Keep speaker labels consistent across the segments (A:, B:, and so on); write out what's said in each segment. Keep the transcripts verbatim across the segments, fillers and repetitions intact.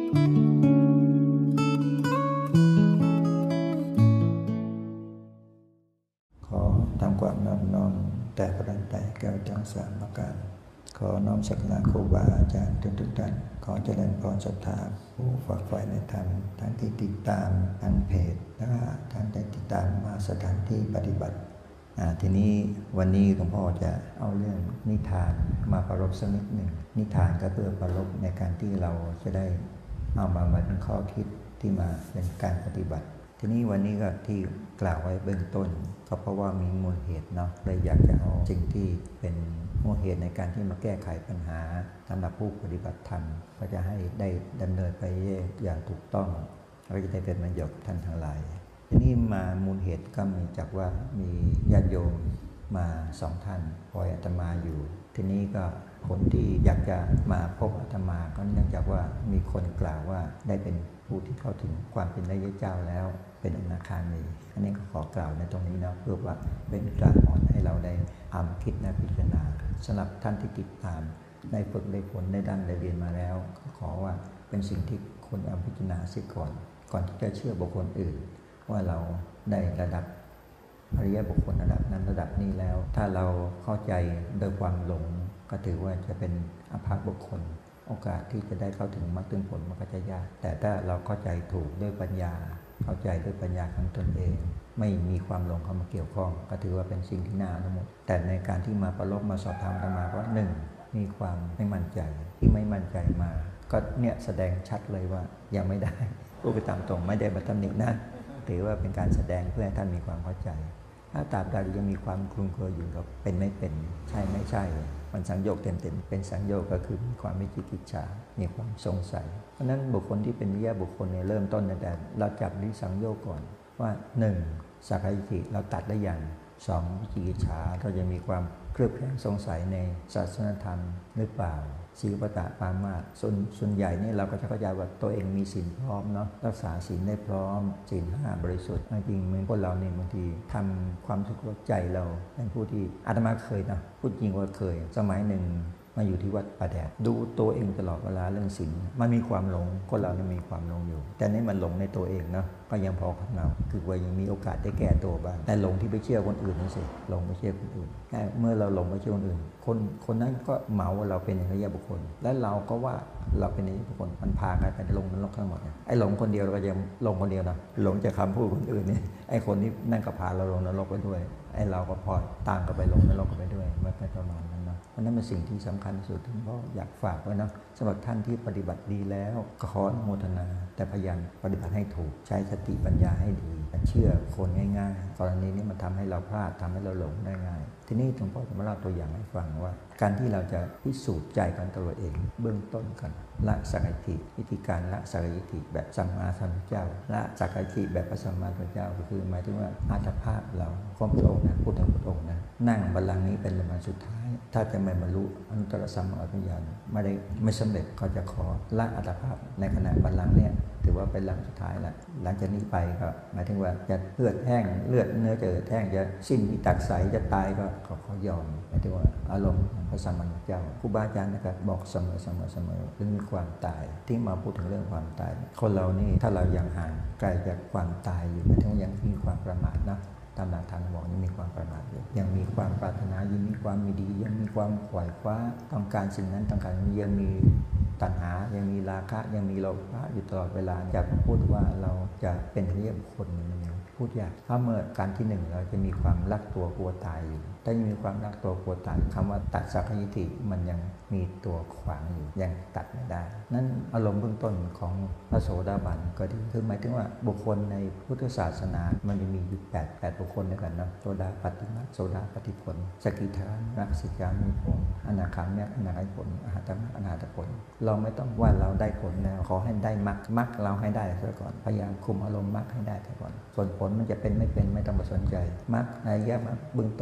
A: ขอทำความนอบน้อมแต่พระรัตนตรัยแก้วทั้งสามประการขอน้อมสักการะครูบาอาจารย์ทุกๆท่านขอเจริญพรศรัทธาผู้ฝักใฝ่ในธรรมทั้งที่ติดตามทางเพจและทั้งที่ติดตามมาสถานที่ปฏิบัติทีนี้วันนี้หลวงพ่อจะเอาเรื่องนิทานมาประรบสักนิดหนึ่งนิทานก็เพื่อประรบในการที่เราจะได้เอามาเป็นข้อคิดที่มาเป็นการปฏิบัติทีนี้วันนี้ก็ที่กล่าวไว้เบื้องต้นก็เพราะว่ามีมูลเหตุเนาะเลยอยากจะเอาสิ่งที่เป็นมูลเหตุในการที่มาแก้ไขปัญหาสำหรับผู้ปฏิบัติธรรมก็จะให้ได้ดำเนินไปอย่างถูกต้องแล้วก็จะได้เป็นประโยชน์ท่านทั้งหลายทีนี้มามูลเหตุก็มีจากว่ามีญาติโยมมาสองท่านคอยอาตมาอยู่ทีนี้ก็คนที่อยากจะมาพบอาตมาก็เนื่องจากว่ามีคนกล่าวว่าได้เป็นผู้ที่เข้าถึงความเป็นพระเจ้าแล้วเป็นอนาคามีอันนี้ก็ขอกล่าวในตรงนี้นะเพื่อว่าเป็นการอ่อนให้เราได้อ่านคิดและพิจารณาสำหรับท่านที่ติดตามได้ฝึกได้ผลได้ดั้นได้เรียนมาแล้วก็ขอว่าเป็นสิ่งที่ควรเอาพิจารณาเสียก่อนก่อนที่จะเชื่อบุคคลอื่นว่าเราได้ระดับอริยบุคคลระดับนั้นระดับนี้แล้วถ้าเราเข้าใจโดยความหลงก็ถือว่าจะเป็นอภาคบุคคลโอกาสที่จะได้เข้าถึงมรรคถึงผลมันก็จะยากแต่ถ้าเราเข้าใจถูกด้วยปัญญาเข้าใจด้วยปัญญาของตนเองไม่มีความหลงเข้ามาเกี่ยวข้องก็ถือว่าเป็นสิ่งที่น่าอนุโมทนาแต่ในการที่มาประลบมาสอบถามกันมาว่าหนึ่งมีความไม่มั่นใจที่ไม่มั่นใจมาก็เนี่ยแสดงชัดเลยว่ายังไม่ได้พูดไปตามตรงไม่ได้มาตำหนินะถือว่าเป็นการแสดงเพื่อให้ท่านมีความเข้าใจถ้าตราบใดยังมีความคลุมเครืออยู่กับเป็นไม่เป็นใช่ไม่ใช่มันสังโยชน์เต็มๆเป็นสังโยชน์ก็คือมีความวิจิกิจฉามีความสงสัยเพราะนั้นบุคคลที่เป็นวิยะบุคคลเนี่ยเริ่มต้นตั้งแต่เราจับที่สังโยชน์ก่อนว่าหนึ่งสักกายทิฏฐิเราตัดได้อย่างสองวิจิกิจฉาเราจะมีความเครือบแคลงสงสัยในศาสนธรรมหรือเปล่าศีลปตะปามาสส่วนส่วนใหญ่นี่เราก็จะเข้าใจว่าตัวเองมีศีลพร้อมเนาะรักษาศีลได้พร้อมศีลห้าบริสุทธิ์จริงเหมือนพวกเราเนี่ยบางทีทำความทุกข์ใจเราเป็นผู้ที่อาตมาเคยนะพูดจริงว่าเคยสมัยหนึ่งมาอยู่ที่วัดป่าแดดดูตัวเองตลอดเวลาเรื่องศีลมันมีความหลงคนเราเนี่ยมีความหลงอยู่แต่นี่มันหลงในตัวเองเนาะก็ยังพอของเราคือว่ายังมีโอกาสได้แก้ตัวบ้างแต่หลงที่ไปเชื่อคนอื่นนั่นสิหลงไปเชื่อคนอื่นเมื่อเราหลงไปเชื่อคนอื่นคนคนนั้นก็เหมาว่าเราเป็นอริยบุคคลและเราก็ว่าเราเป็นอริยบุคคลมันพากันไปลงนรกทั้งหมดไอ้หลงคนเดียวเราก็ยังลงคนเดียวนะหลงจากคำพูดคนอื่นนี่ไอ้คนที่นั่นก็พาเราลงนรกไปด้วยไอ้เราก็พอตามก็ไปลงนรกไปด้วยมันเป็นประมาณนั้นนะเพราะนั้นเป็นสิ่งที่สำคัญที่สุดที่พ่ออยากฝากไว้นะสำหรับท่านที่ปฏิบัติดีแล้วก็ขออนุโมทนาแต่พยายามปฏิบัติให้ถูกใช้สติปัญญาให้ดีเชื่อคนง่ายๆกรณีนี้มันทำให้เราพลาดทำให้เราหลงได้ง่ายทีนี้หลวงพ่อจะมาเล่าตัวอย่างให้ฟังว่าการที่เราจะพิสูจน์ใจกันตัวเองเบื้องต้นกันละสักกายทิฏฐิวิธีการละสักกายทิฏฐิแบบสัมมาสัมพุทธเจ้าละสักกายทิฏฐิแบบพระสัมมาสัมพุทธเจ้าก็คือหมายถึงว่าอัตภาพเราของพระองค์นะพูดถึงพระองค์นะนั่งบัลลังก์นี้เป็นบัลลังก์สุดท้ายถ้าจะไม่บรรลุอนุตตรสัมมาสัมพุทธญาณไม่ได้ไม่สำเร็จก็จะขอละอัตภาพในขณะบัลลังก์เนี่ยถือว่าเป็นหลังสุดท้ายแล้วหลังจากนี้ไปก็หมายถึงว่าจะเลือดแห้งเลือดเนื้อจะแห้งจะสิ้นวิตักใสจะตายก็ขอเขายอมหมายถึงว่าอารมณ์ของพระสัมมาสัมพุทธเจ้าครูบาอาจารย์นะครับบอกเสมอเสมอเสมอเรื่องความตายที่มาพูดถึงเรื่องความตายคนเรานี่ถ้าเรายังห่างไกลจากความตายอยู่หมายถึงยังมีความประมาทนะตามหลักธรรมบอกยังมีความประมาทอยู่ยังมีความปรารถนายังมีความมีดียังมีความขวายคว้าต้องการสิ่งนั้นต้องการยังมีตัณหายังมีราคะยังมีโลภะอยู่ตลอดเวลาจะพูดว่าเราจะเป็นอริยบุคคลมันยังพูดยากถ้าเมื่อการที่หนึ่งเราจะมีความรักตัวกลัวตายอยู่ถ้ายังมีความรักตัวกลัวตายคำว่าตัดสักกายทิฏฐิมันยังมีตัวขวางอยู่ยังตัดไม่ได้นั้นอารมณ์เบื้องต้นของพระโสดาบันก็ดีคือหมายถึงว่าบุคคลในพุทธศาสนามันจะมีอยู่แปดแปดบุคคลด้วยกันนะโสดาปัตติมัคโสดาปัตติผลสกิทานักสิกามีผลอนาคามีอนาคาผลอรหัตมรรคอรหัตผลเราไม่ต้องว่าเราได้ผลแล้วขอให้ได้มรรคมรรคเราให้ได้ซะก่อนพยายามคุมอารมณ์มรรคให้ได้ซะก่อนส่วนผลมันจะเป็นไม่เป็นไม่ต้องไปสนใจมรรคอริยมรรคเบื้องต้น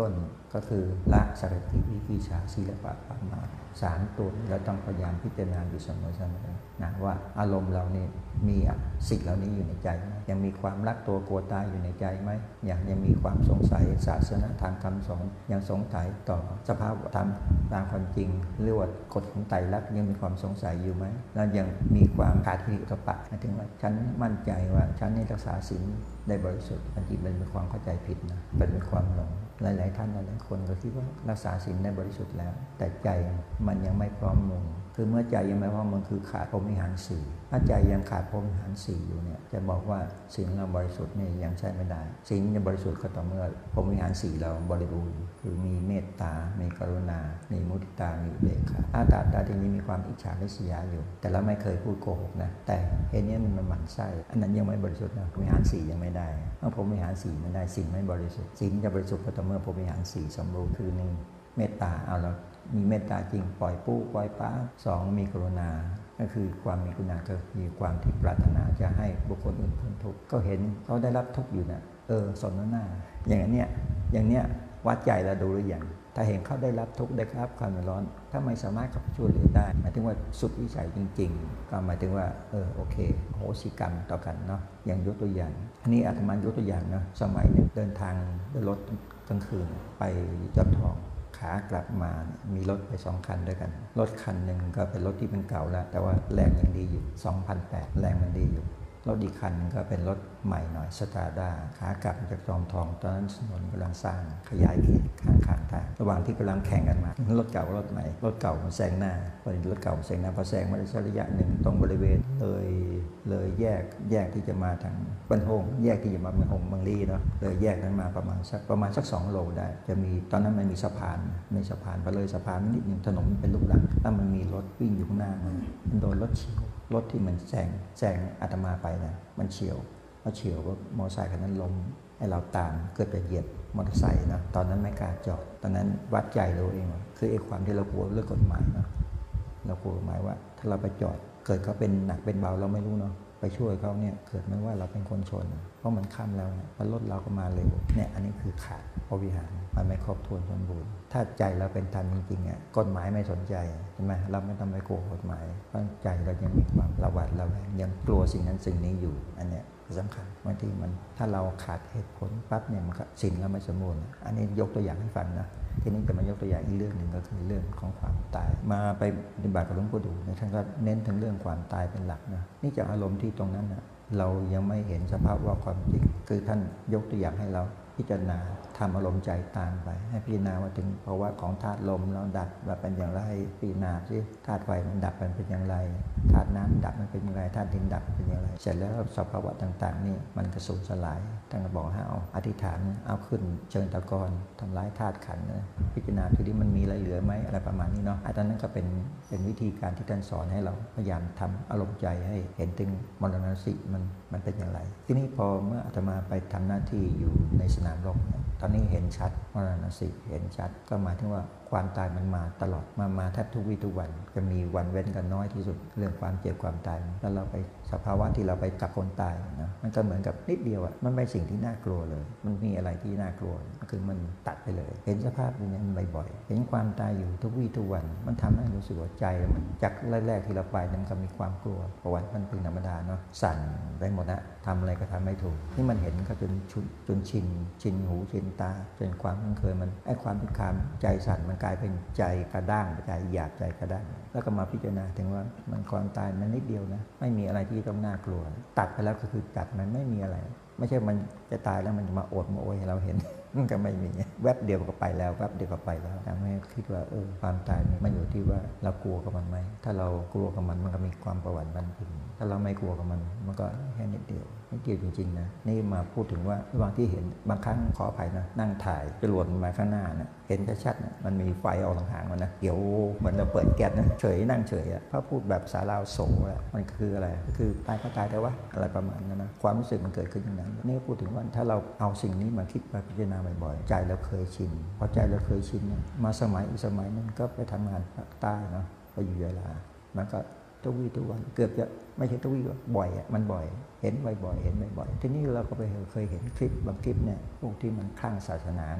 A: ก็คือละสรติวิกิจฉาศีลปะปะมาสามตัวเราต้องพยายามพิจารณาอยู่เสมอๆนะว่าอารมณ์เรานี่มีสิ่งเหล่านี้อยู่ในใจไหมยังมีความรักตัวกลัวตายอยู่ในใจไหมยังยังมีความสงสัยศาสนาทางคำสอนยังสงสัยต่อสภาพธรรมตามความจริงเรียกว่ากฎของไตรลักษณ์ยังมีความสงสัยอยู่ไหมแล้วยังมีความขาดทิฏฐิอุตตปะหมายถึงว่าฉันมั่นใจว่าฉันนี่รักษาศีลได้บริสุทธิ์บางทีมันเป็นความเข้าใจผิดนะเป็นความหลงหลายๆท่านหลายๆคนก็คิดว่ารักษาศีลได้บริสุทธิ์แล้วแต่ใจมันยังไม่พร้อมมุงคือเมื่อใจยังไม่พร้อมมุงคือขาดพรหมวิหารสี่ถ้าใจยังขาดพรหมวิหารสี่อยู่เนี่ยจะบอกว่าศีลเราบริสุทธิ์นี่ยังใช่ไม่ได้ศีลจะบริสุทธิ์ก็ต่อเมื่อพรหมวิหารสี่เราบริบูรณ์คือมีเมตตามีกรุณามีมุทิตามีอุเบกขาอาตาตาทีนี้มีความอิจฉาริษยาอยู่แต่เราไม่เคยพูดโกหกนะแต่เห็นนี้มันมันหมั่นไส้อันนั้นยังไม่บริสุทธิ์นะพรหมวิหารสี่ยังไม่ได้เมื่อพรหมวิหารสี่ไม่ได้ศีลไม่บริสุทธิ์ศีลจะบริสุทธิ์ก็ต่อเมื่อพรหมวิหารสี่สมบูรณ์คือหนึ่งเมตตาเอาแล้วมีเมตตาจริงปล่อยปู้ปล่อยป้าสองมีกรุณาก็คือความมีกรุณาก็มีความที่ปรารถนาจะให้บุคคลอื่นพ้นทุกข์ก็เห็นเขาได้รับทุกข์อยู่นะเออสนหน้าอย่างนี้อย่างเนี้ยวัดใจเราดูหรือยังถ้าเห็นเขาได้รับทุกข์ได้รับความร้อนถ้าไม่สามารถเข้าไปช่วยเหลือได้หมายถึงว่าสุดวิสัยจริงๆก็หมายถึงว่าเออโอเคโหสิกรรมต่อกันเนาะอย่างยกตัวอย่างอันนี้อาตมายกตัวอย่างเนาะสมัยหนึ่งเดินทางด้วยรถกลางคืนไปจอมทองขากลับมามีรถไปสองคันด้วยกันรถคันหนึ่งก็เป็นรถที่เป็นเก่าแล้วแต่ว่าแรงยังดีอยู่ สองพันแปดร้อย แรงมันดีอยู่รถอีกคันนึงก็เป็นรถใหม่หน่อยสตาร์ด้าขากลับจากจอมทองตอนนั้นถนนกำลังสร้างขยายเขตข้างข้างทางระหว่างที่กำลังแข่งกันมารถเก่ารถใหม่รถเก่ามันแซงหน้าพอดีรถเก่าแซงหน้าพอแซงมาได้สักระยะหนึ่งตรงบริเวณเลยเลยแยกแยกที่จะมาทางบันโฮงแยกที่จะมาบันโฮงบางลีเนาะเลยแยกนั้นมาประมาณสักประมาณสักสองโลได้จะมีตอนนั้นมันมีสะพานมีสะพานพอเลยสะพานนิดนึงถนนเป็นลูกรังแล้วมันมีรถวิ่งอยู่ข้างหน้ามันโดนรถเฉียวรถที่มันแซงแซงอาตมาไปนะมันเฉียวพอเฉียวรถมอเตอร์ไซค์คันนั้นล้มให้เราตามเกิดไปเหยียบมอเตอร์ไซค์นะตอนนั้นไม่กล้าจอดตอนนั้นวัดใจเราเองว่าคือไอ้ความที่เรากลัวเรื่องกฎหมายนะเรากลัวกฎหมายว่าถ้าเราไปจอดเกิดเขาเป็นหนักเป็นเบาเราไม่รู้เนาะไปช่วยเขาเนี่ยเกิดไม่ว่าเราเป็นคนชนเพราะมันข้ามแล้วเนี่ยรถเราก็มาเร็วเนี่ยอันนี้คือขาดพรหมวิหารมันไม่ครบถ้วนสมบูรณ์ถ้าใจเราเป็นธรรมจริงๆอ่ะกฎหมายไม่สนใจใช่ไหมเราไม่ต้องไปกลัวกฎหมายเพราะใจเรายังมีความระวัดระแวงยังกลัวสิ่งนั้นสิ่งนี้อยู่อันเนี้ยสำคัญบางทีมันถ้าเราขาดเหตุผลปั๊บเนี่ยมันก็สิ่งเราไม่สมบูรณ์อันนี้ยกตัวอย่างให้ฟังนะทีนี้จะมายกตัวอย่างอีกเรื่องหนึ่งก็คือเรื่องของความตายมาไปปฏิบัติกับหลวงปู่ดูในท่านก็เน้นถึงเรื่องความตายเป็นหลักนะนี่จากอารมณ์ที่ตรงนั้นนะเรายังไม่เห็นสภาพว่าความจริงคือท่านยกตัวอย่างให้เราพิจารณาทำอารมณ์ใจตามไปให้พิจารณาว่าถึงภาวะของธาตุลมเราดับแบบเป็นอย่างไรพิจารณาที่ธาตุไฟมันดับมันเป็นอย่างไรธาตุน้ำดับมันเป็นอย่างไรธาตุดินดับเป็นอย่างไรเสร็จแล้วสภาวะต่างๆนี่มันกระสูญสลายท่านก็บอกให้เอาอธิษฐานเอาขึ้นเชิงตะกอนทำลายธาตุขันธ์นะพิจารณาทีนี้มันมีอะไรเหลือไหมอะไรประมาณนี้เนาะอันนั้นก็เป็นเป็นวิธีการที่ท่านสอนให้เราพยายามทำอารมณ์ใจให้เห็นถึงมรณะสิมันมันเป็นอย่างไรทีนี้พอเมื่ออาตมาไปทำหน้าที่อยู่ในสนามรบตอนนี้เห็นชัดมรณะสิเห็นชัดก็หมายถึงว่าความตายมันมาตลอดมามาแทบทุกวี่ทุกวันจะมีวันเว้นกันน้อยที่สุดเรื่องความเจ็บความตายแล้วเราไปสภาวะที่เราไปกับคนตายนะมันก็เหมือนกับนิดเดียวอ่ะมันไม่สิ่งที่น่ากลัวเลยมันมีอะไรที่น่ากลัวคือมันตัดไปเลยเห็นสภาพอย่างนี้บ่อยๆเห็นความตายอยู่ทุกวี่ทุกวันมันทำให้รู้สึกว่าใจมันจากแรกๆที่เราไปนั้นก็มีความกลัวประวัติมันเป็นธรรมดาเนาะสั่นไปหมดนะทำอะไรก็ทำไม่ถูกนี่มันเห็นก็จนชุนจนชินชินหูชินตาจนความคุ้นเคยมันไอ้ความที่ความใจสั่นมันกลายเป็นใจกระด้างใจหยาบใจกระด้างแล้วก็มาพิจารณาถึงว่ามันความตายมันนิดเดียวนะไม่มีอะไรที่ต้องน่ากลัวตัดไปแล้วก็คือตัดมันไม่มีอะไรไม่ใช่มันจะตายแล้วมันจะมาโอดมาโอยให้เราเห็นมันก็ไม่มีแวบเดียวก็ไปแล้วแวบเดียวก็ไปแล้วทำให้คิดว่าเออความตายมันอยู่ที่ว่าเรากลัวกับมันไหมถ้าเรากลัวกับมันมันก็มีความประวัติบันทึกถ้าเราไม่กลัวกับมันมันก็แค่นิดเดียวนิดเดียวจริงๆนะนี่มาพูดถึงว่าระหว่างที่เห็นบางครั้งขออภัยนะนั่งถ่ายจรวดมาข้างหน้านะเห็นชัดๆนะมันมีไฟออกห่างๆมันนะเดี๋ยวเหมือนเราเปิดแก๊สนะเฉยนั่งเฉยอ่ะพระพูดแบบสาราโสอ่ะมันคืออะไรคือตายก็ตายแต่ว่าอะไรประมาณนั้นนะความรู้สึกมันเกิดขึ้นอย่างนั้นนี่พูดถึงว่าถ้าเราเอาสิ่งนี้มาคิดมาพิจารณาบ่อยๆใจเราเคยชินพอใจเราเคยชินเนี่ยมาสมัยอีกสมัยนึงก็ไปทำงานภาคใต้เนาะไปอยู่ยะลามันก็ทุกวี่ทุกวันเกือบจะไม่ใช่ทุกวี่บ่อยอ่ะมันบ่อยเห็นบ่อยๆเห็นบ่อยๆทีนี้เราก็ไปเคยเห็นคลิปบางคลิปเนี่ยพวกที่มันคลั่งศาสนาเนาะ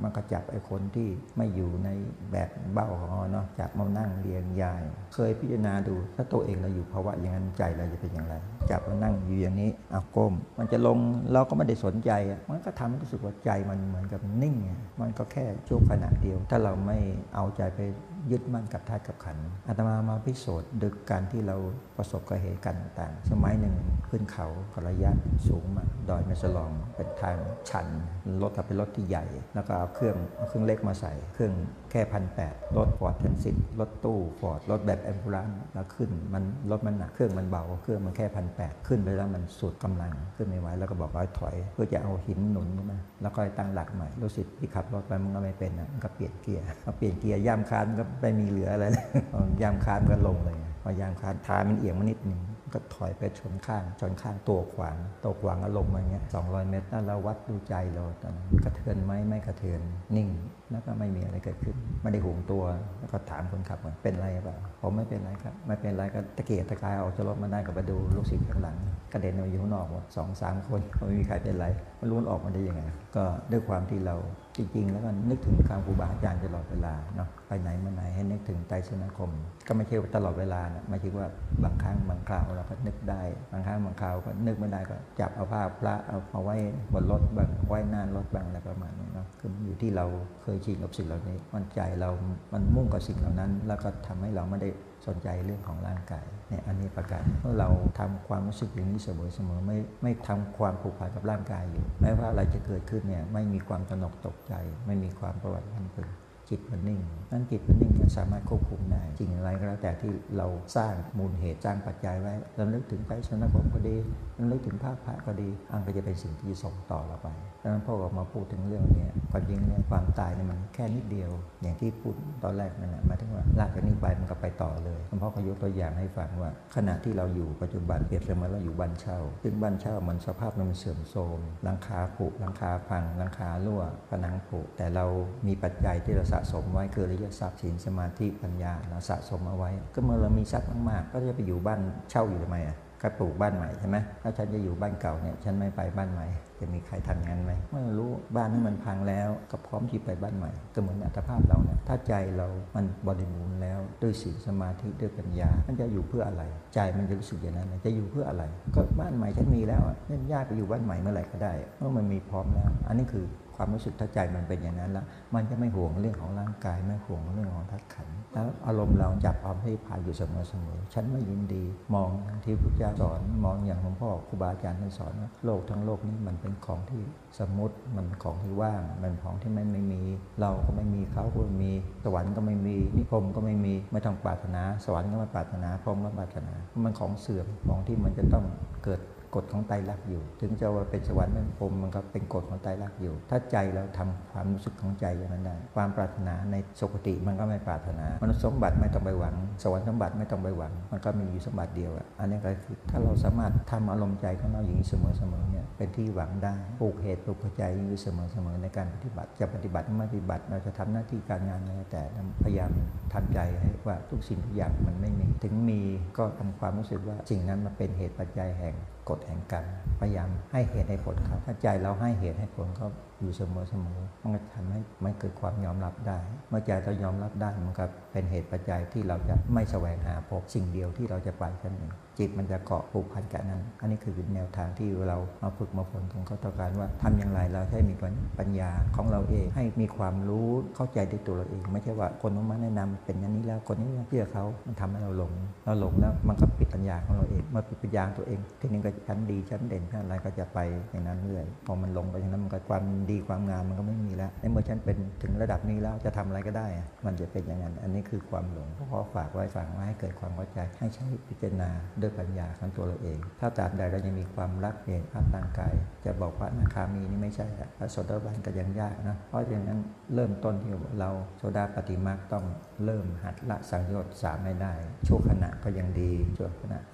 A: มันก็จับไอ้คนที่ไม่อยู่ในแบบเบ้าของเราเนาะจับมานั่งเรียงยายเคยพิจารณาดูถ้าตัวเองเราอยู่ภาวะอย่างนั้นใจเราจะเป็นอย่างไรจับมานั่งอยู่อย่างนี้เอาก้มมันจะลงเราก็ไม่ได้สนใจมันก็ทำให้รู้สึกว่าใจมันเหมือนกับนิ่งมันก็แค่ชั่วขณะเดียวถ้าเราไม่เอาใจไปยึดมั่นกับธาตุกับขันธ์อาตมามาพิสูจน์ดึกการที่เราประสบกับเหตุการณ์ต่างๆสมัยหนึ่งขึ้นเขาระยะสูงมากดอยแม่สลองเป็นทางชันรถก็เป็นรถที่ใหญ่แล้วก็เอาเครื่องเอาเครื่องเล็กมาใส่เครื่องแค่พันแปดรถฟอร์ดแทนซิตรถตู้ฟอร์ดรถแบบแอมบูลันซ์แล้วขึ้นมันรถมันหนักเครื่องมันเบาเครื่องมันแค่พันแปดขึ้นไปแล้วมันสุดกำลังขึ้นไม่ไหวแล้วก็บอกว่าถอยเพื่อจะเอาหินหนุนขึ้นมาแล้วก็ตั้งหลักใหม่รู้สึกที่ขับรถไปมันก็ไม่เป็นนะมันก็เปลี่ยนเกียร์พอเปลี่ยนเกียร์ย่ำคานก็ไม่มีเหลืออะไรเลยย่ำคานก็ลงเลยพอยางคานท้ายมันเอียงมานิดนึงก็ถอยไปชนข้างชนข้างตัวขวางตัวขวางก็ลงมาอย่างเงี้ยสองร้อยเมตรแล้วเราวัดดูใจเราตอนนั้นกระเทือนไหมไม่กระเทือนนิ่งแล้วก็ไม่มีอะไรเกิดขึ้นไม่ได้ห่วงตัวแล้วก็ถามคนขับว่าเป็นไรเปล่าผมไม่เป็นไรครับไม่เป็นไรก็ตะเกียกตะกายออกจากรถมาได้ก็ไปดูลูกศิษย์ข้างหลังกระเด็นออกอยู่ข้างนอกหมดสองสามคนไม่มีใครเป็นไรไม่รู้ออกมาได้ยังไงก็ด้วยความที่เราจริงๆแล้วก็นึกถึงคำครูบาอาจารย์ตลอดเวลาเนาะไปไหนมาไหนให้นึกถึงไตรสรณคมก็ไม่ใช่ตลอดเวลานะไม่ใช่ว่าบางครั้งบางคราวเราก็นึกได้บางครั้งบางคราวก็นึกไม่ได้ก็จับเอาภาพพระเอาเอาไว้บนรถบ้างไว้หน้ารถบ้างอะไรประมาณนี้เนาะคืออยู่ที่เราเคยชินกับสิ่งเหล่านี้มันใจเรามันมุ่งกับสิ่งเหล่านั้นแล้วก็ทำให้เราไม่ได้สนใจเรื่องของร่างกายเนี่ยอันนี้ประการเมื่อเราทำความรู้สึกอย่างนี้เสมอๆไม่ไม่ทำความผูกพันกับร่างกายอยู่แม้ว่าอะไรจะเกิดขึ้นเนี่ยไม่มีความตระหนกตกใจไม่มีความประวัติพันพึงจิตมันนิ่งนั่นจิตมันนิ่งมันสามารถควบคุมได้สิ่งอะไรก็แล้วแต่ที่เราสร้างมูลเหตุสร้างปัจจัยไว้เรานึกถึงไตรสรณคมก็ดีเรานึกถึงภาพพระก็ดีอันก็จะเป็นสิ่งที่ส่งต่อเราไปดังนั้นพ่อออกมาพูดถึงเรื่องนี้ความจริงเนี่ยความตายเนี่ยมันแค่นิดเดียวอย่างที่พูดตอนแรกนั่นแหละหมายถึงว่าลากจากนี้ไปมันก็ไปต่อเลยพ่อก็ยกตัวอย่างให้ฟังว่าขณะที่เราอยู่ปัจจุบันเปรียบเสมือนเราอยู่บ้านเช่าซึ่งบ้านเช่ามันสภาพมันเสื่อมโทรมหลังคาผุหลังคาพังหลังคารั่วผนังผุแต่เรามีปัจจัยที่เราสะสมไว้คืออริยทรัพย์ศีลสมาธิปัญญาเราสะสมเอาไว้ก็เมื่อเรามีทรัพย์มากๆก็จะไปอยู่บ้านเช่าอยู่ทำไมอ่ะก็ปลูกบ้านใหม่ใช่ไหมถ้าฉันจะอยู่บ้านเก่าเนี่ยฉันไม่ไปบ้านใหม่จะมีใครทำงั้นไหมไม่รู้บ้านนี้มันพังแล้วก็พร้อมที่ไปบ้านใหม่ก็เหมือนอัตภาพเราเนี่ยถ้าใจเรามันบริบูรณ์แล้วด้วยศีลสมาธิด้วยปัญญามันจะอยู่เพื่ออะไรใจมันจะรู้สึกอย่างนั้นจะอยู่เพื่ออะไรก็บ้านใหม่ฉันมีแล้วอ่ะนั่นญาติไปอยู่บ้านใหม่เมื่อไหร่ก็ได้เมื่อมันมีพร้อมแล้วอันนี้คือความรู้สึกถ้าใจมันเป็นอย่างนั้นแล้วมันจะไม่ห่วงเรื่องของร่างกายไม่ห่วงเรื่องของธาตุขันธ์แล้วอารมณ์เราจับเอาให้พาอยู่เสมอๆฉันไม่ยินดีมองที่พุทธเจ้าสอนมองอย่างหลวงพ่อครูบาอาจารย์ท่านสอนว่าโลกทั้งโลกนี้มันเป็นของที่สมมติมันเป็นของที่ว่างมันเป็นของที่ไม่ไม่มีเราก็ไม่มีเขาก็ไม่มีสวรรค์ก็ไม่มีนิพพานก็ไม่มีไม่ต้องปรารถนาสวรรค์ก็ไม่ปรารถนาพรหมก็ไม่ปรารถนามันของเสื่อมของที่มันจะต้องเกิดกฎของไตรลักษณ์อยู่ถึงจะว่าเป็นสวรรค์เป็นพรหมมันก็เป็นกฎของไตรลักษณ์อยู่ถ้าใจเราทำความรู้สึกของใจอย่างนั้นได้ความปรารถนาในสุคติมันก็ไม่ปรารถนามนุษย์สมบัติไม่ต้องไปหวังสวรรค์สมบัติไม่ต้องไปหวังมันก็มีอยู่สมบัติเดียวอ่ะอันนี้ก็คือถ้าเราสามารถทำอารมณ์ใจของเราอย่างนี้เสมอๆเนี่ยเป็นที่หวังได้ปลูกเหตุปลูกปัจจัยอยู่เสมอๆในการปฏิบัติจะปฏิบัติไม่ปฏิบัติเราจะทำหน้าที่การงานอะไรแต่พยายามทำใจให้ว่าทุกสิ่งทุกอย่างมันไม่มีถึงมีก็ทำความรู้สึกว่าสิ่งนั้นมันเป็นเหตุปัจจัยแห่งกฎแห่งกรรมพยายามให้เหตุให้ผลเขาถ้าใจเราให้เหตุให้ผลเขาอยู่เสมอเสมอมันก็ทำให้มันเกิดความยอมรับได้เมื่อใจเรายอมรับได้มันก็เป็นเหตุปัจจัยที่เราจะไม่แสวงหาพบสิ่งเดียวที่เราจะไปแค่นั้นจิตมันจะเกาะผูกพันกับนั้นอันนี้คือแนวทางที่เรามาฝึกมาฝนตรงเขาต้องการว่าทำอย่างไรเราให้มีปัญญาของเราเองให้มีความรู้เข้าใจในตัวเราเองไม่ใช่ว่าคนนู้นมาแนะนำเป็นอย่างนี้แล้วคนนี้เชื่อเขามันทำให้เราหลงเราหลงแล้วมันก็ปิดปัญญาของเราเองเมื่อปิดปัญญาตัวเองทีนี้ก็ชั้นดีชั้นเด่นชั้นอะไรก็จะไปอย่างนั้นเรื่อยพอมันลงไปอย่างนั้นมันก็ความดีความงามมันก็ไม่มีแล้วในเมื่อฉันเป็นถึงระดับนี้แล้วจะทำอะไรก็ได้มันจะเป็นอย่างนั้นอันนี้คือความหลงเพราะฝากไว้ฝากไว้ให้เกิดความเข้าใจให้ใช้พิจารณาด้วยปัญญาของตัวเราเองถ้าตราบใดเรายังมีความรักเองภาพร่างกายจะบอกว่าอนาคามีนี่ไม่ใช่พระโสดาบันก็ยังยากนะเพราะฉะนั้นเริ่มต้นที่เราโสดาปฏิมาต้องเริ่มหัดละสังโยชน์สามให้ได้ชั่วขณะก็ยังดีชั่วขณะห้าทีสิ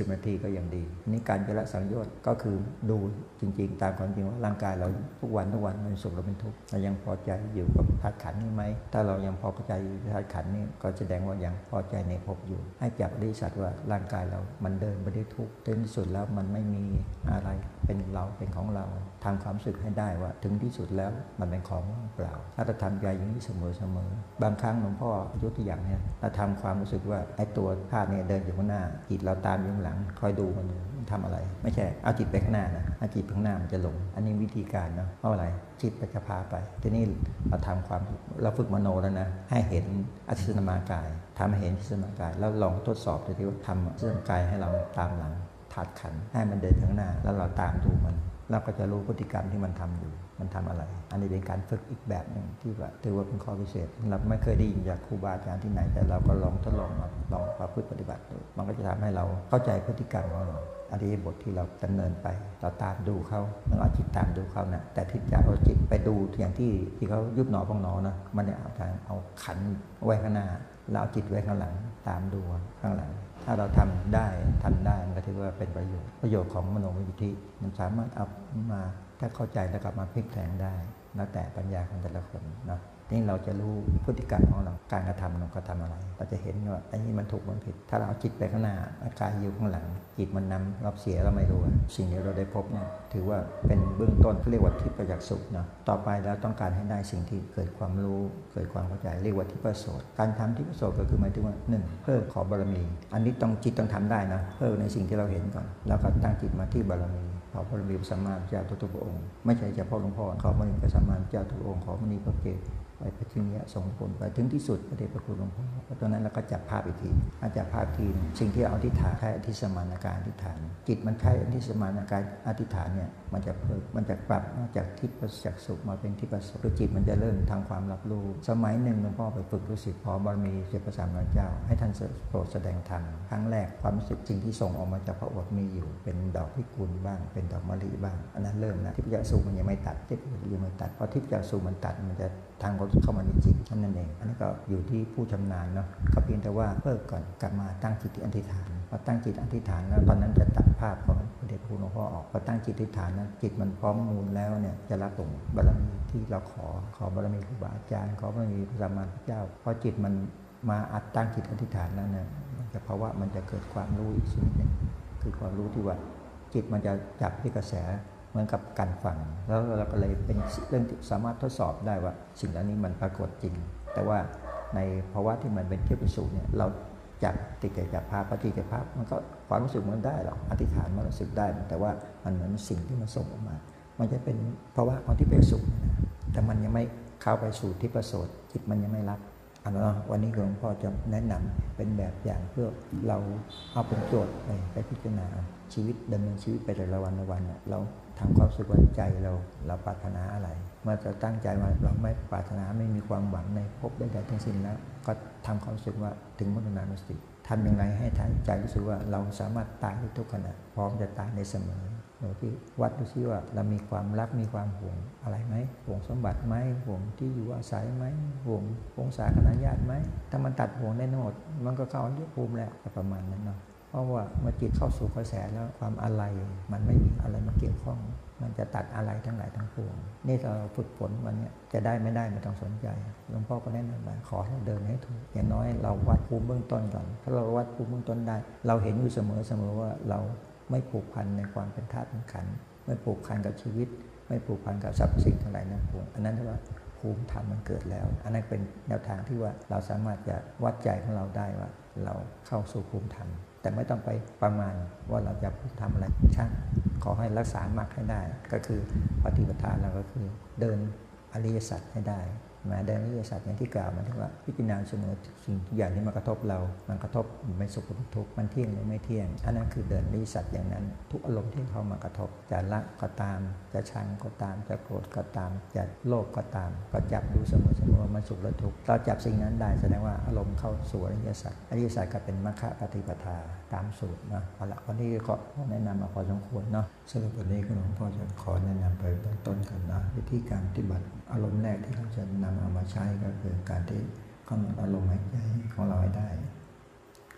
A: สิบนาทีก็ยังดีนี่การจะละสังโยชน์ก็คือดูจริงๆตามความจริงว่าร่างกายเราทุกวันทุกวันมันสุขหรือเป็นทุกข์เรายังพอใจอยู่กับธาตุขันธ์นี้ไหมถ้าเรายังพอใจอยู่ธาตุขันธ์นี้ก็แสดงว่ายังพอใจในภพอยู่ให้จับอริยสัจว่าร่างกายเรามันเดินไปด้วยทุกข์ถึงที่สุดแล้วมันไม่มีอะไรเป็นเราเป็นของเราทำความรู้สึกให้ได้ว่าถึงที่สุดแล้วมันเป็นของเปล่าถ้าเราทำใจอย่างนี้เสมอๆบางครั้งหลวงพ่อยกตัวอย่างเนี่ยเราทำความรู้สึกว่าไอ้ตัวธาตุเนี่ยเดินอยู่ข้างหน้าจิตเราตามอยู่ข้างหลังคอยดูมันทำอะไรไม่ใช่เอาจิตไปข้างหน้านะเอาจิตไปข้างหน้ามันจะหลงอันนี้วิธีการเนาะเพราะอะไรจิตจะพาไปทีนี้เราทำความเราฝึกมโนแล้วนะให้เห็นอธิสนามากายทำให้เห็นอธิสนามากายแล้วลองทดสอบดูที่ว่าทำอธิสนามากายให้เราตามหลังถาดขันให้มันเดินข้างหน้าแล้วเราตามดูมันเราก็จะรู้พฤติกรรมที่มันทำอยู่มันทำอะไรอันนี้เป็นการฝึกอีกแบบหนึ่งที่ว่าถือว่าเป็นข้อพิเศษเราไม่เคยได้ยินจากครูบาอาจารย์ที่ไหนแต่เราก็ลองทดลองมาลองประพฤติปฏิบัติดูมันก็จะทำให้เราเข้าใจพฤติกรรมของเราอริยบทที่เราดำเนินไปเราตามดูเขาเราเอาจิตตามดูเขานะแต่ที่จะเอาจิตไปดูอย่างที่ที่เขายุบหนอพองหนอนะมันเนี่ยเอาทางเอาขันไว้ข้างหน้าแล้วเอาจิตไว้ข้างหลังตามดูข้างหลังถ้าเราทำได้ทำได้มันก็ถือว่าเป็นประโยชน์ประโยชน์ของมโนวิธีมันสามารถเอามาถ้าเข้าใจแล้วกลับมาพลิกแปลงได้แล้วแต่ปัญญาของแต่ละคนนะนี่เราจะรู้พฤติกรรมของเราการกระทำเราก็ทำอะไรเราจะเห็นว่าอันนี้มันถูกมันผิดถ้าเราเอาจิตไปข้างหน้ากายอยู่ข้างหลังจิตมันนำเราเสียเราไม่รู้สิ่งที่เราได้พบเนี่ยถือว่าเป็นเบื้องต้นเรียกว่าทิพยจักษุนะต่อไปแล้วต้องการให้ได้สิ่งที่เกิดความรู้เกิดความเข้าใจเรียกว่าทิพยโสตการทำทิพยโสตก็คือหมายถึงว่าหนึ่งเพิ่มขอบารมีอันนี้ต้องจิตต้องทำได้นะเพิ่มในสิ่งที่เราเห็นก่อนแล้วก็ตั้งจิตมาที่บารมีขอบารมีพระสัมมาสัมพุทธเจ้าทุกพระองค์ไม่ใช่เฉพาะหลวงพ่อขอบารมีพระสัมมาสัมพุทธเจ้าทุกองค์ขอบารมีพระเกศไปไปถึงเนี้ยส่งผลไปถึงที่สุดพระเดชพระคุณหลวงพ่อเพราะตอนนั้นเราก็จับภาพอีกทีอาจับภาพทีสิ่งที่เอาอธิษฐานใช้อธิสมานการอธิษฐานจิตมันใช้อธิสมานการอธิษฐานเนี่ยมันจะเพิ่มมันจะปรับจากทิพย์จักษุมาเป็นทิพย์โสตจิตมันจะเริ่มทำความรับรู้สมัยหนึ่งหลวงพ่อไปฝึกรู้สึกพอบารมีเจ้าพระสัมมาสัมพุทธเจ้าให้ท่านโปรดแสดงธรรมครั้งแรกความรู้สึกจริงที่ส่งออกมาจากพระโอษฐ์มีอยู่เป็นดอกพิกุลบ้างเป็นดอกมะลิบ้างอันนั้นเริ่มนะทิพย์จักษุมันยังไม่ตัดทิพย์ยังไม่ตัดพอทิพย์จักษุมันตัดมันจะทางเข้ามาในจิตนั่นเองอันนี้ก็อยู่ที่ผู้ชำนาญเนาะก็เพียงแต่ว่าเพิกก่อนกลับมาตั้งจิตอธิษฐานพอตั้งจิตอธิษฐานแล้วตอนนั้นจะตัดภาพของพระเดชพระคุณหลวงพ่อออกพอตั้งจิตอธิษฐานนั้นจิตมันพร้อมมูลแล้วเนี่ยจะรับส่งบารมีที่เราขอขอบารมีครูบาอาจารย์ขอบารมีพระสัมมาสัมพุทธเจ้าพอจิตมันมาอัดตั้งจิตอธิษฐานแล้วเนี่ยมันจะภาวะมันจะเกิดความรู้อีกชนิดหนึ่งคือความรู้ที่ว่าจิตมันจะจับที่กระแสเหมือนกับการฟังแล้วเราก็เลยเป็นเรื่องที่สามารถทดสอบได้ว่าสิ่งเหล่านี้มันปรากฏจริงแต่ว่าในภาวะที่มันเป็นเทพสูตรเนี่ยเราจับติดใจจับภาพปฏิจจภาพมันก็ความรู้สึกมันได้หรอกอธิษฐานมันรู้สึกได้แต่ว่ามันเหมือนสิ่งที่มันส่งออกมามันจะเป็นภาวะของที่เป็นสูตรนะแต่มันยังไม่เข้าไปสู่ทิพย์โสตจิตมันยังไม่รับอันนั้นวันนี้หลวงพ่อจะแนะนำเป็นแบบอย่างเพื่อเราเอาเป็นโจทย์ไปไปพิจารณาชีวิตดำเนินชีวิตไปแต่ละวันละวันเราทำความรู้สึกว่าใจเราเราปรารถนาอะไรเมื่อจะตั้งใจว่าเราไม่ปรารถนาไม่มีความหวังในภพใดๆทั้งสิ้นแล้วก็ทำความรู้สึกว่าถึงมรณานุสติทำอย่างไรให้ใจรู้สึกว่าเราสามารถตายได้ทุกขณะพร้อมจะตายในเสมอโดยที่วัดดูซิว่าเรามีความรักมีความห่วงอะไรไหมห่วงสมบัติไหมห่วงที่อยู่อาศัยไหมห่วงวงศาคณาญาติไหมถ้ามันตัดห่วงได้หมดมันก็เข้ายุคภูมิแล้วประมาณนั้นเนาะเพราะว่าเมื่อจิตเข้าสู่กระแสแล้วความอะไรมันไม่มีอะไรมาเกี่ยวข้องมันจะตัดอะไรทั้งหลายทั้งปวงนี่เราฝึกฝนวันนี้จะได้ไม่ได้ไม่ต้องสนใจหลวงพ่อก็แนะนำว่าขอให้เดินให้ถูกอย่างน้อยเราวัดภูมิเบื้องต้นก่อนถ้าเราวัดภูมิเบื้องต้นได้เราเห็นอยู่เสมอเสมอว่าเราไม่ผูกพันในความเป็นธาตุเป็นขันธ์ไม่ผูกพันกับชีวิตไม่ผูกพันกับทรัพย์สินทั้งหลายทั้งปวงอันนั้นเรียกว่าภูมิธรรมมันเกิดแล้วอันนั้นเป็นแนวทางที่ว่าเราสามารถจะวัดใจของเราได้ว่าเราเข้าสู่ภูมิธรรมแต่ไม่ต้องไปประมาณว่าเราจะภูมิธรรมอะไรช่างขอให้รักษามรรคให้ได้ก็คือปฏิปทาเราก็คือเดินอริยสัจให้ได้มาเดินอริยสัจอย่างที่กล่าวมันที่ว่าพิจารณาเสมอสิ่งทุกอย่างที่มากระทบเรามันกระทบมันเป็นสุขหรือทุกข์มันเที่ยงหรือไม่เที่ยงอันนั้นคือเดินอริยสัจอย่างนั้นทุกอารมณ์ที่เข้ามากระทบจะรักก็ตามจะชังก็ตามจะโกรธก็ตามจะโลภก็ตามก็จับดูเสมอเสมอว่ามันสุขหรือทุกข์เราจับสิ่งนั้นได้แสดงว่าอารมณ์เข้าสู่อริยสัจอริยสัจก็เป็นมรรคปฏิปทาตามสูตรนะเอาละวันนี้ก็แนะนำมาพอสมควรเนาะสรุปวันนี้หลวงพ่อจะขอแนะนำไปเบื้องต้นกันนะวิธีการปฏิบัติอารมณ์แรกที่เราจะนำเอามาใช้ก็คือการที่กำหนดอารมณ์หายใจของเราให้ได้ใ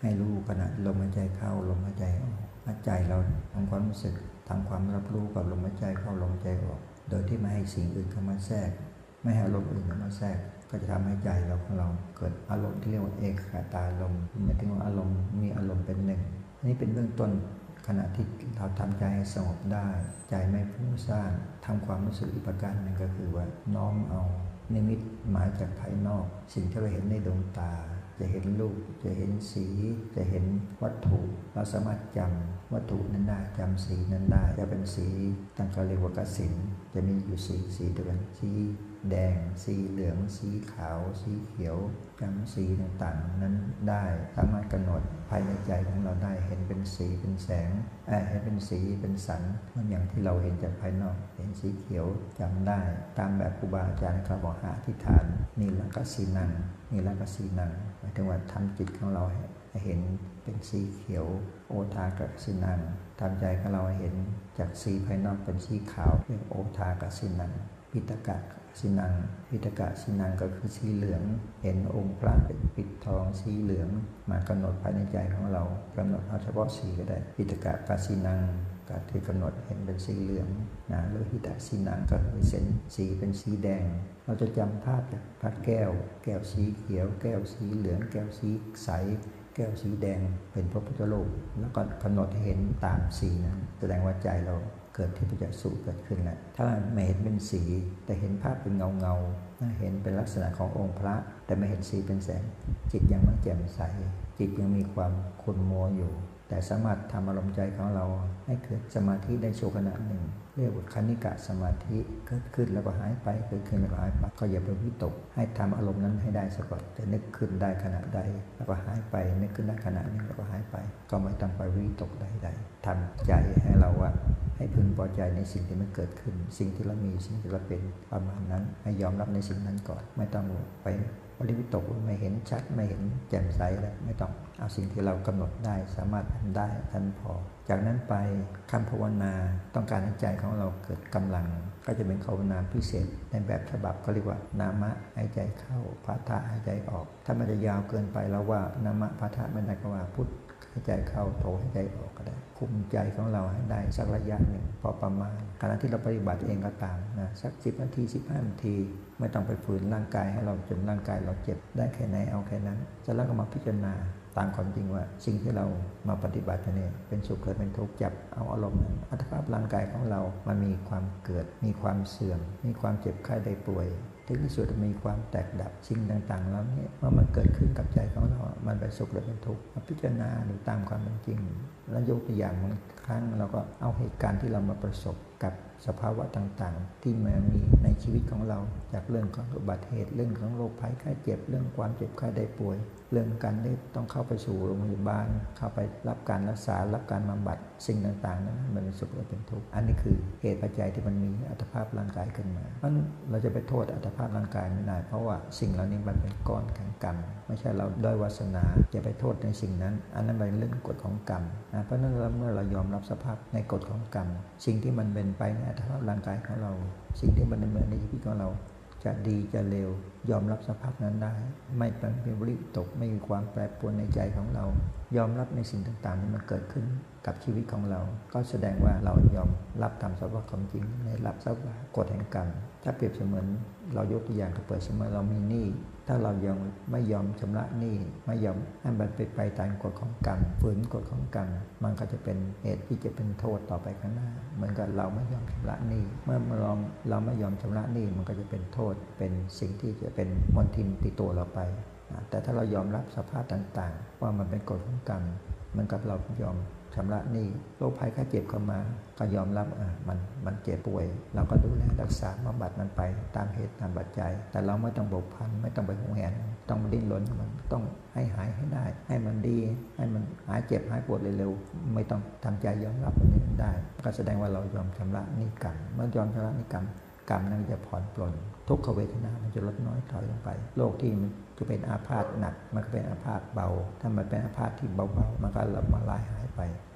A: ให้รู้ขณะลมหายใจเข้าลมหายใจออกใจเราทำความรู้สึกทำความรับรู้กับลมหายใจเข้าลมหายใจออกโดยที่ไม่ให้สิ่งอื่นเข้ามาแทรกไม่ให้อารมณ์อื่นเข้ามาแทรกก็จะทำให้ใจเราของเราเกิดอารมณ์ที่เรียกว่าเอกคตารมณ์หมายถึงว่าอารมณ์มีอารมณ์เป็นหนึ่งอันนี้เป็นเบื้องต้นขณะที่เราทำใจให้สงบได้ใจไม่ฟุ้งซ่านทำความรู้สึกอีกประการหนึ่งก็คือว่าน้อมเอานิมิตหมายจากภายนอกสิ่งที่เราเห็นในดวงตาจะเห็นรูปจะเห็นสีจะเห็นวัตถุเราสามารถจำวัตถุนั้นได้จำสีนั้นได้จะเป็นสีตั้งแต่เรียกว่ากสิณจะมีอยู่สีสีเดือนสีแดงสีเหลืองสีขาวสีเขียวจำสีต่างๆนั้นได้สามารถกำหนดภายในใจของเราได้เห็นเป็นสีเป็นแสงเอ่อเห็นเป็นสีเป็นสันมันอย่างที่เราเห็นจากภายนอกเห็นสีเขียวจำได้ตามแบบครูบาอาจารย์เขาบอกหาที่ฐานนี่ละกสีนังนี่ละกสีนังหมายถึงว่าทำจิตของเราให้เห็นเป็นสีเขียวโอทากสินังทำใจของเราให้เห็นจากสีภายนอกเป็นสีขาวเรียกโอทากสินังปิตกะสินังปิตกะสินังก็คือสีเหลืองเห็นองค์พระเป็นปิดทองสีเหลืองมากำหนดภายในใจของเรากำหนดเอาเฉพาะสีก็ได้ปิตกะกสินังก็คือกำหนดเห็นเป็นสีเหลืองนะหรือหิตสินังก็คือเส้นสีเป็นสีแดงเราจะจำภาพจากพระแก้วแก้วสีเขียวแก้วสีเหลืองแก้วสีใสแก้วสีแดงเป็นพระพุทธรูปแล้วก็กำหนดเห็นตามสีนั้นแสดงว่าใจเราเกิดที่ปัจจสุเกิดขึ้นแล้วถ้าไม่เห็นเป็นสีแต่เห็นภาพเป็นเงาเงาเห็นเป็นลักษณะขององค์พระแต่ไม่เห็นสีเป็นแสงจิตยังไม่แจ่มใสจิตยังมีความขุ่นมัวอยู่แต่สามารถทำอารมณ์ใจของเราให้เกิดสมาธิได้ชั่วขณะหนึ่งเรียกว่าคณิกะสมาธิเกิดขึ้นแล้วก็หายไปเกิดขึ้นแล้วก็หายไปก็อย่าไปวิตกให้ทำอารมณ์นั้นให้ได้สักก่อนจะนึกขึ้นได้ขณะใดแล้วก็หายไปนึกขึ้นได้ขณะนึงแล้วก็หายไปก็ไม่ต้องไปวิตกใดๆทำใจให้เราว่าให้พึงพอใจในสิ่งที่มันเกิดขึ้นสิ่งที่เรามีสิ่งที่เราเป็นประมาณนั้นให้ยอมรับในสิ่งนั้นก่อนไม่ต้องไปปริวิตกไม่เห็นชัดไม่เห็นแจ่มใสแล้วไม่ต้องเอาสิ่งที่เรากำหนดได้สามารถทำได้ท่านพอจากนั้นไปคำภาวนาต้องการให้ใจของเราเกิดกำลังก็จะเป็นภาวนาพิเศษในแบบฉบับก็เรียกว่านามะหายใจเข้าพาทะหายใจออกถ้ามันจะยาวเกินไปแล้วว่านามะพาทะไม่ได้ก็ว่าพุทหายใจเข้าโทหายใจออกก็ได้คุมใจของเราให้ได้สักระยะหนึ่งพอประมาณขณะที่เราปฏิบัติเองก็ตามนะสักสิบนาทีสิบห้านาทีไม่ต้องไปฝืนร่างกายให้เราจนร่างกายเราเจ็บได้แค่ไหนเอาแค่นั้นจะแล้วก็มาพิจารณาตามความจริงว่าสิ่งที่เรามาปฏิบัติเนี่ยเป็นสุขหรือเป็นทุกข์จับเอาอารมณ์นั้นอัตภาพร่างกายของเรามันมีความเกิดมีความเสื่อมมีความเจ็บไข้ได้ป่วยถึงที่สุดมีความแตกดับสิ่งต่างๆแล้วเนี่ยเมื่อมันเกิดขึ้นกับใจของเรามันเป็นสุขหรือเป็นทุกข์มาพิจารณาดูตามความเป็นจริงแล้วยกตัวอย่างบางครั้งเราก็เอาเหตุการณ์ที่เรามาประสบกับสภาวะต่างๆที่มันมีในชีวิตของเราจากเรื่องของอุบัติเหตุเรื่องของโรคภัยไข้เจ็บเรื่องความเจ็บไข้ได้ป่วยเรื่องการได้ต้องเข้าไปสู่โรงพยาบาลเข้าไปรับการรักษารับการบำบัดสิ่งต่างๆนั้นมันเป็นสุขหรือเป็นทุกข์อันนี้คือเหตุปัจจัยที่มันมีอัตภาพร่างกายขึ้นมาเพราะเราจะไปโทษอัตภาพร่างกายไม่ได้เพราะว่าสิ่งเหล่านี้มันเป็นก้อนแห่งกรรมไม่ใช่เราด้อยวาสนาจะไปโทษในสิ่งนั้นอันนั้นเป็นเรื่องกฎของกรรมนะเพราะนั้นเมื่อเรายอมรับสภาพในกฎของกรรมสิ่งที่มันเป็นไปในอัตภาพร่างกายของเราสิ่งที่มันดำเนินในชีวิตของเราจะดีจะเลวยอมรับสภาพนั้นได้ไม่เป็นวิตกไม่มีความแปรปรวนในใจของเรายอมรับในสิ่งต่างๆที่มันเกิดขึ้นกับชีวิตของเราก็แสดงว่าเรายอมรับตามสภาพความจริงในรับสภาพกฎแห่งกรรมถ้าเปรียบเสมือนเรายกตัวอย่างกับเปิดเสมือนเรามีหนี้ถ้าเรายังไม่ยอมชำระหนี้ไม่ยอมให้มันไปไปตามกฎของกรรมฝืนกฎของกรรมมันก็จะเป็นเหตุที่จะเป็นโทษต่อไปข้างหน้าเหมือนกับเราไม่ยอมชำระหนี้เมื่อเราเราไม่ยอมชำระหนี้มันก็จะเป็นโทษเป็นสิ่งที่จะเป็นมลทินติดตัวเราไปแต่ถ้าเรายอมรับสภาพต่างๆว่ามันเป็นกฎของกรรมเหมือนกับเรายอมชำระหนี้โรคภัยไข้เจ็บเข้ามาก็ยอมรับอ่ะมันมันเจ็บป่วยเราก็ดูแลรักษาบำบัดมันไปตามเหตุตามปัจจัยแต่เราไม่ต้องบกพร่องไม่ต้องไปหวงแหนต้องดิ้นรนมันต้องให้หายให้ได้ให้มันดีให้มันหายเจ็บหายปวดเร็วๆไม่ต้องทำใจยอมรับมันนี้ได้ก็แสดงว่าเรายอมชำระหนี้กรรมเมื่อยอมชำระหนี้กรรมกรรมนั้นจะผ่อนปลนทุกขเวทนามันจะลดน้อยถอยลงไปโรคที่มันจะเป็นอาพาธหนักมันก็เป็นอาพาธเบาถ้ามันเป็นอาพาธที่เบาๆมันก็ละมาลายหายไป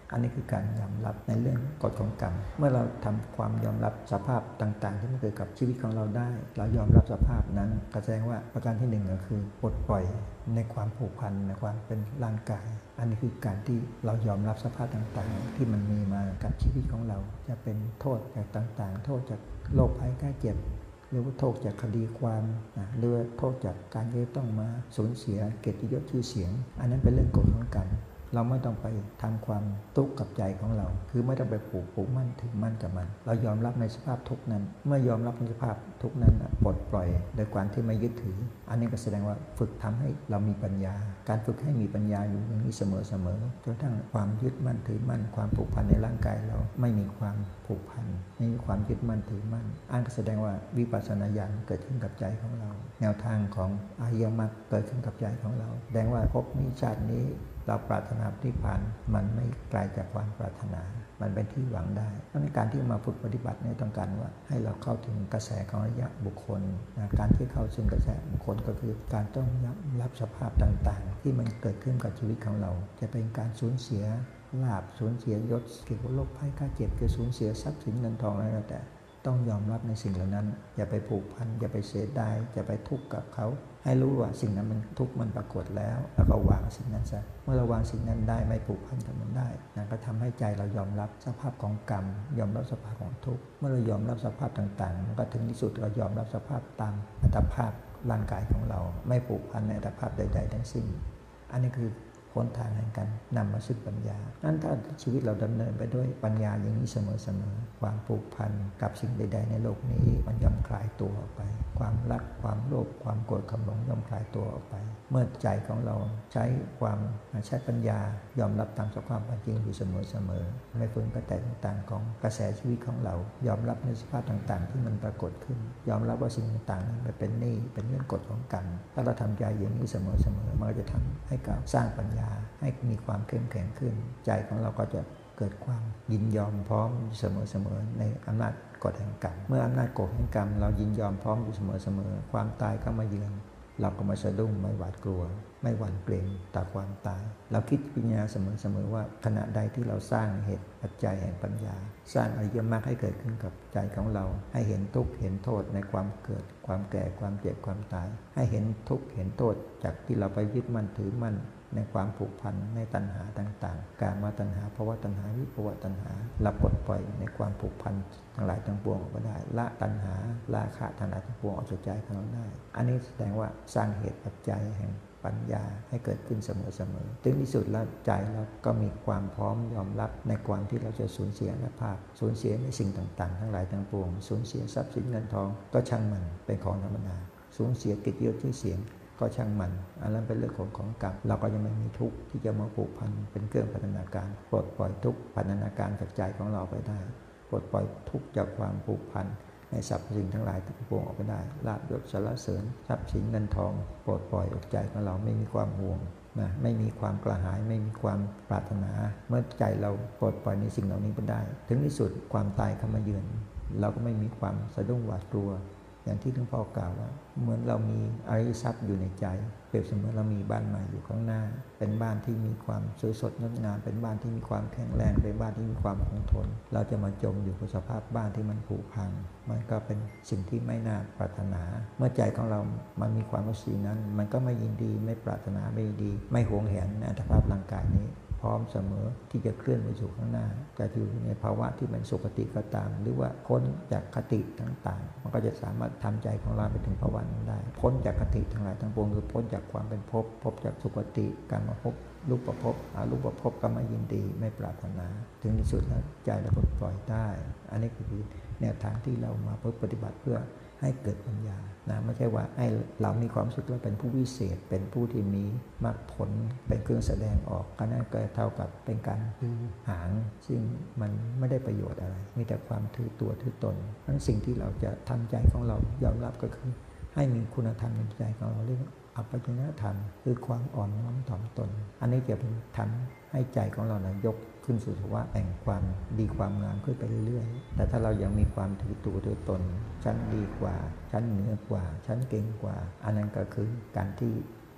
A: อันนี้คือการยอมรับในเรื่องกฎของกรรมเมื่อเราทำความยอมรับสภาพต่างๆที่มันเกิดกับชีวิตของเราได้เรายอมรับสภาพนั้นก็แสดงว่าประการที่หนึ่งก็คือปลดปล่อยในความผูกพันในความเป็นร่างกายอันนี้คือการที่เรายอมรับสภาพต่างๆที่มันมีมากับชีวิตของเราจะเป็นโทษจากต่างๆโทษจากโรคภัยไข้เจ็บหรือว่าโทษจากคดีความหรือว่าโทษจากการที่ต้องมาสูญเสียเกียรติยศชื่อเสียงอันนั้นเป็นเรื่องกฎของกรรมเราไม่ต้องไปทำความทุกข์กับใจของเราคือไม่ต้องไปผูกผูกมั่นถึงมั่นกับมันเรายอมรับในสภาพทุกข์นั้นเมื่อยอมรับในสภาพทุกข์นั้นปลดปล่อยโดยการที่ไม่ยึดถืออันนี้ก็แสดงว่าฝึกทำให้เรามีปัญญาการฝึกให้มีปัญญาอยู่อย่างนี้เสมอเสมอจนทั้งความยึดมั่นถือมั่นความผูกพันในร่างกายเราไม่มีความผูกพันไม่มีความยึดมั่นถือมั่นอันก็แสดงว่าวิปัสสนาญาณเกิดขึ้นกับใจของเราแนวทางของอริยมรรคเกิดขึ้นกับใจของเราแสดงว่าภพนี้ชาตินี้เราปรารถนานิพพานมันไม่ไกลจากความปรารถนามันเป็นที่หวังได้เพราะในการที่มาฝึกปฏิบัติเนี่ยต้องการว่าให้เราเข้าถึงกระแสของอริยบุคคลนะการที่เข้าถึงกระแสบุคคลก็คือการต้องรับสภาพต่างๆที่มันเกิดขึ้นกับชีวิตของเราจะเป็นการสูญเสียลาภสูญเสียยศเกี่ยวกับโรคภัยไข้เจ็บคือสูญเสียทรัพย์สินเงินทองอะไรก็แต่ต้องยอมรับในสิ่งเหล่านั้นอย่าไปผูกพันอย่าไปเสียดายอย่าไปทุกข์กับเขาให้รู้ว่าสิ่งนั้นมันทุกข์มันปรากฏแล้วแล้วก็วางสิ่งนั้นซะเมื่อเราวางสิ่งนั้นได้ไม่ผูกพันกับมันได้นั่นก็ทำให้ใจเรายอมรับสภาพของกรรมยอมรับสภาพของทุกข์เมื่อเรายอมรับสภาพต่างๆมันก็ถึงที่สุดเรายอมรับสภาพตามอัตภาพร่างกายของเราไม่ผูกพันในอัตภาพใดๆทั้งสิ้นอันนี้คือหนทางแห่งการนำมาซึ่งปัญญานั้นถ้าชีวิตเราดำเนินไปด้วยปัญญาอย่างนี้เสมอๆความผูกพันกับสิ่งใดๆในโลกนี้มันย่อมคลายตัวออกไปความรักความโลภความโกรธความหลงย่อมคลายตัวออกไปเมื่อใจของเราใช้ความใช้ปัญญายอมรับตามสภาพความจริงอยู่เสมอๆไม่ฝืนกระแสต่างๆของกระแสชีวิตของเรายอมรับในสภาพต่างๆที่มันปรากฏขึ้นยอมรับว่าสิ่งต่างๆนั้นเป็นนี่เป็นเรื่องกฎของกรรมถ้าเราทำใจอย่างนี้เสมอๆมันก็จะทำให้การสร้างปัญญาให้มีความเข้มแข็งขึ้นใจของเราก็จะเกิดความยินยอมพร้อมเสมอๆในอำนาจกฎแห่งกรรมเมื่ออำนาจกฎแห่งกรรมเรายินยอมพร้อมอยู่เสมอๆความตายก็มาเยือนเราก็มาสะดุ้งไม่หวาดกลัวไม่หวั่นเกรงต่อความตายเราคิดปัญญาเสมอๆว่าขณะใดที่เราสร้างเหตุปัจจัยแห่งปัญญาสร้างอริยมรรคให้เกิดขึ้นกับใจของเราให้เห็นทุกข์เห็นโทษในความเกิดความแก่ความเจ็บความตายให้เห็นทุกข์เห็นโทษจากที่เราไปยึดมั่นถือมั่นในความผูกพันในตัณหาต่างๆการมาตัณหาภวตัณหาวิภวตัณหาเราปลดปล่อยในความผูกพันทั้งหลายทั้งปวงออกมาได้ละตัณหาราคะทั้งหลายทั้งปวงออกจากใจของเราได้อันนี้แสดงว่าสร้างเหตุปัจจัยแห่งปัญญาให้เกิดขึ้นเสมอๆถึงที่สุดแล้วใจเราก็มีความพร้อมยอมรับในความที่เราจะสูญเสียอนุภาพสูญเสียในสิ่งต่างๆทั้งหลายทั้งปวงสูญเสียทรัพย์สินเงินทองก็ช่างมันเป็นของธรรมดาสูญเสียกิจยศชื่อเสียงก็ช่างมันอันนั้นเป็นเรื่องของของกรรมเราก็ยังไม่มีทุกข์ที่จะมาผูกพันเป็นเครื่องพัฒนาการปลดปล่อยทุกข์พัฒนาการจากใจของเราไปได้ปลดปล่อยทุกข์จากความผูกพันในทรัพย์สินทั้งหลายทั้งปวงออกไปได้ลาภยศสรรเสริญทรัพย์สินเงินทองปลดปล่อยออกใจของเราไม่มีความห่วงนะไม่มีความกระหายไม่มีความปรารถนาเมื่อใจเราปลดปล่อยในสิ่งเหล่านี้ไปได้ถึงที่สุดความตายเข้ามาเยือนเราก็ไม่มีความสะดุ้งหวาดกลัวอย่างที่หลวงพ่อกล่าวว่าเหมือนเรามีอริยทรัพย์อยู่ในใจเปรียบเสมือนเรามีบ้านใหม่อยู่ข้างหน้าเป็นบ้านที่มีความสวยสดงดงามเป็นบ้านที่มีความแข็งแรงเป็นบ้านที่มีความคงทนเราจะมาจมอยู่กับสภาพบ้านที่มันผุพังมันก็เป็นสิ่งที่ไม่น่าปรารถนาเมื่อใจของเรามันมีความรู้สึกนั้นมันก็ไม่ยินดีไม่ปรารถนาไม่ดีไม่หวงแหนในอัตภาพร่างกายนี้พร้อมเสมอที่จะเคลื่อนไปสู่ข้างหน้าจะอยู่ในภาวะที่เป็นสุคติก็ตามหรือว่าพ้นจากคติต่างๆมันก็จะสามารถทำใจของเราไปถึงภาวะนั้นได้พ้นจากคติทั้งหลายทั้งปวงคือพ้นจากความเป็นภพภพจากสุคติการมาภพรูปภพอรูปภพก็ไม่ยินดีไม่ปรารถนาถึงที่สุดแล้วใจเราปลดปล่อยได้อันนี้คือแนวทางที่เรามาปฏิบัติเพื่อให้เกิดปัญญานะไม่ใช่ว่าให้เรามีความรู้สึกว่าเป็นผู้วิเศษเป็นผู้ที่มีมรรคผลเป็นเครื่องแสดงออกก็นั่นก็เท่ากับเป็นการดูหางซึ่งมันไม่ได้ประโยชน์อะไรมีแต่ความถือตัวถือตนทั้งสิ่งที่เราจะทำใจของเรายอมรับก็คือให้มีคุณธรรมในใจของเราเรียกอัปปยธรรมคือความอ่อนน้อมถ่อมตนอันนี้จะเป็นทำให้ใจของเรานะยกขึ้นสู่ภาวะแห่งความดีความงามขึ้นไปเรื่อยๆแต่ถ้าเรายังมีความถือตัวถือตนฉันดีกว่าฉันเหนือกว่าฉันเก่งกว่าอันนั้นก็คือการที่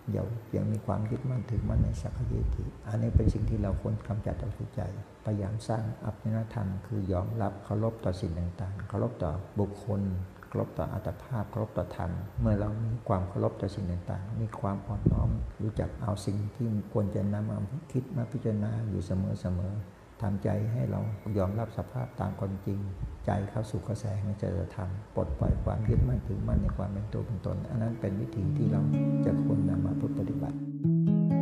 A: อย่ายังมีความยึดมั่นถือมั่นในสักยทิอันนี้เป็นสิ่งที่เราควรกำจัดออกจากใจพยายามสร้างอัปยนธรรมคือยอมรับเคารพต่อสิ่งต่างๆเคารพต่อบุคคลเคารพต่ออัตภาพเคารพต่อธรรมเมื่อเรามีความเคารพต่อสิ่งต่างๆมีความอ่อนน้อมรู้จักเอาสิ่งที่ควรจะนำมาคิดมาพิจารณาอยู่เสมอๆทำใจให้เรายอมรับสภาพตามความจริงใจเข้าสู่กระแสของจริยธรรมปลดปล่อยความยึดมั่นถือมั่นในความเป็นตัวเป็นตนอันนั้นเป็นวิธีที่เราจะควรนำมาปฏิบัติ